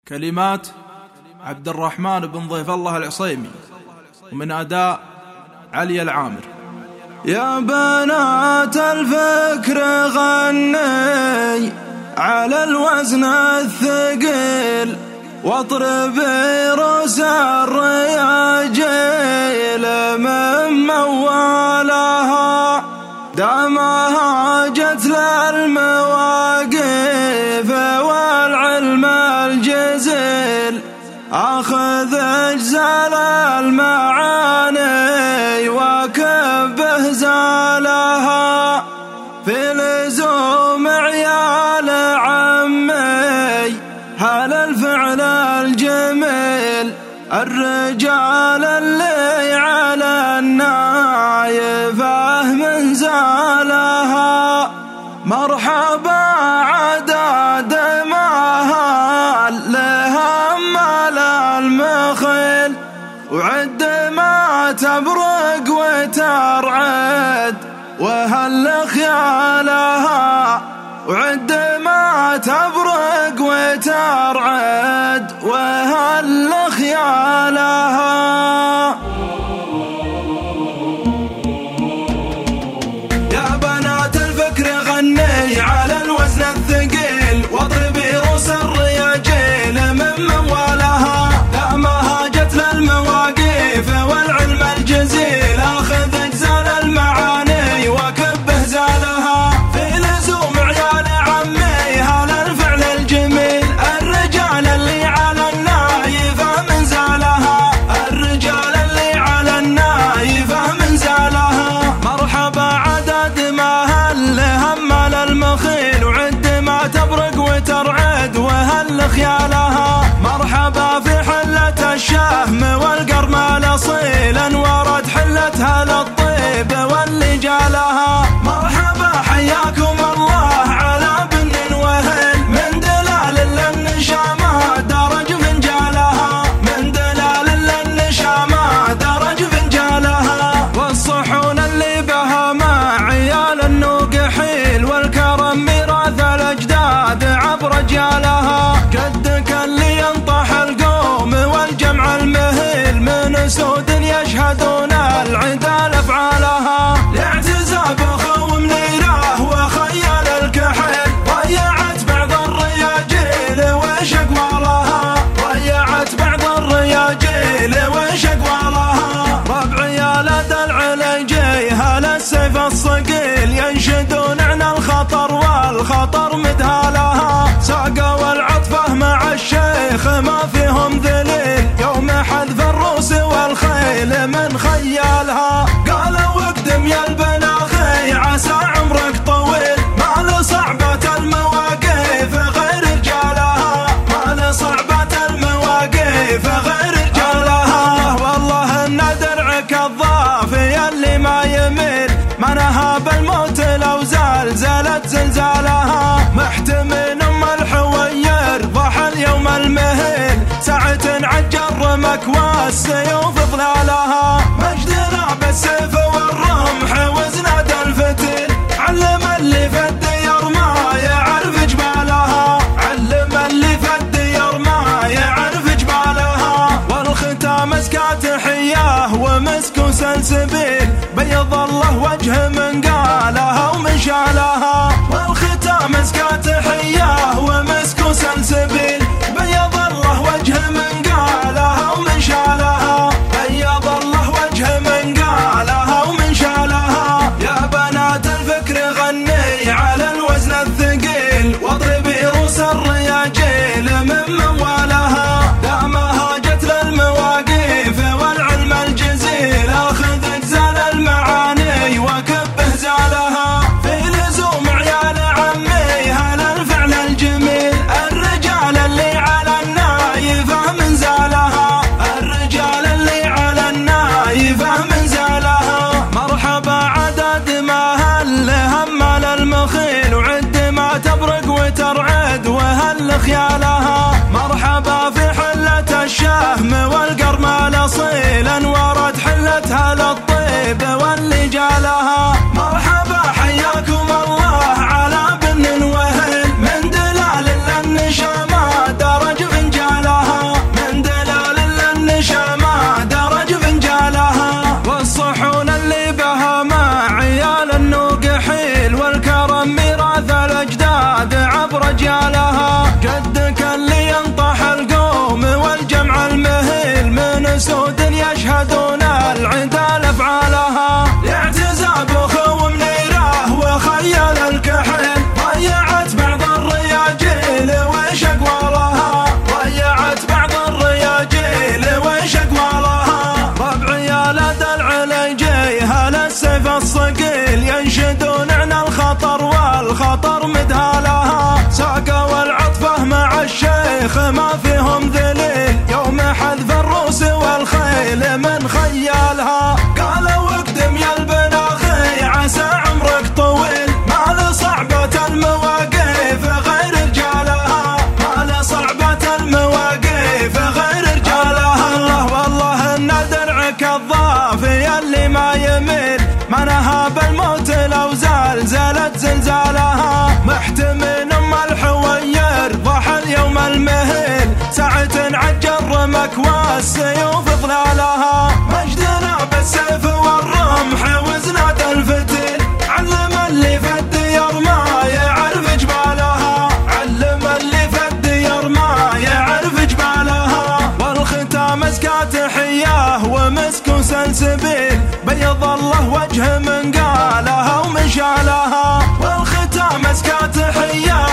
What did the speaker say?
كلمات عبد الرحمن بن ضيف الله العصيمي، ومن أداء علي العامر. يا بنات الفكر غني على الوزن الثقيل، واطربي رؤوس الرياجيل من موالها، دامها جت للمواقف والعلم الجزيل، أخذ أجزال المعاني وكبه زالها، في لزوم عيال عمي هل الفعل الجميل، الرجال اللي على النايفة من زالها، مرحبا عداد ما لهم على المخيل، وعد ما تبرق وترعد وهل خيالها، وعد ما تبرق وترعد وهل خيالها. يا بنات الفكر غني على الوزن الثقيل، واضربي رؤوس الرياجيل من موالها، دامها جت للمواقف والعلم الجزيل، اخذ اجزال المعاني وكبه زالها، في لزوم عيال عمي هذا الفعل الجميل، الرجال اللي على النايفة من زالها، الرجال اللي على النايفة من زالها، مرحبا عدد ما هل هم المخيل، وعد ما تبرق وترعد وهل خيالها، مرحبا في حلة الشهم والقرم الأصيل، انورت حلتها للطيب واللي جالها، مرحبا حياكم الله على بن وهل، من دلال للنشامة درج فنجالها، من دلال للنشامة درج فنجالها، والصحون اللي بها مع عيال النوق حيل، والكرم ميراث الأجداد عبر رجالها، قدك اللي ينطح القوم والجمع المهيل، من سود يشهدون العدال افعالها، لاعتزاب اخو منيره وخيال الكحل، ضيعت بعض الرياجيل وش اقوالها، ضيعت بعض الرياجيل وش اقوالها، ربعي يا لدى العليجي هل السيف الصقيل، ينشدون عن الخطر والخطر مدهالها، ساقوا العطفه مع الشيخ ما فيهم ذليل، يوم حذف الروس والخيل من خيالها، قالوا اقدم يا البناخي عسى عمرك طويل، ما لصعبة المواقف غير رجالها، ما لصعبة المواقف غير رجالها، والله ان درعك الضافي اللي ما يميل، ما نهاب الموت لو زلزلت زلزالها، محتمل ام الحوير ضح اليوم المهيل، ساعة عجر مكوى السيوف ظلالها، مجدنا بالسيف والرمح وزناد الفتيل، علم اللي في الديار ما يعرف جبالها، علم اللي في الديار ما يعرف جبالها، والختام ازكى تحياه ومسك سلسبيل، بيض الله وجه من قالها ومن شالها، والختام ازكى تحياه ومسك سلسبيل، بيض الله وجه من قالها ومن شالها، بيض الله وجه من قالها ومن شالها. يا بنات الفكر غني على الوزن الثقيل، واضربي رؤوس الرياجيل من موالها، دامها جت للمواقف والعلم الجزيل، اخذ اجزال المعاني وكبه زالها، في لزوم عيال عمي هل الفعل الجميل، الرجال اللي على التاريخ ما فيهم ذليل، يوم حذف الروس والخيل من خيالها. قالوا اقدم يا البناخي عسى عمرك طويل، ما لصعبة المواقف غير رجالها، ما لصعبة المواقف غير رجالها. الله والله ان درعك الضافي اللي ما يميل، ما نهى بالموت لو زلزلت زلزالها. محتمن ام الحوير ضحى اليوم المهيل، ساعة عجر رمك والسيوف ظلالها. مجدنا بالسيف والرمح وزناد الفتيل، علم اللي في الديار ما يعرف جبالها، علم اللي في الديار ما يعرف جبالها. والختام ازكى تحياه ومسك وسلسبيل، بيض الله وجه من قالها ومشالها. والختام ازكى تحياه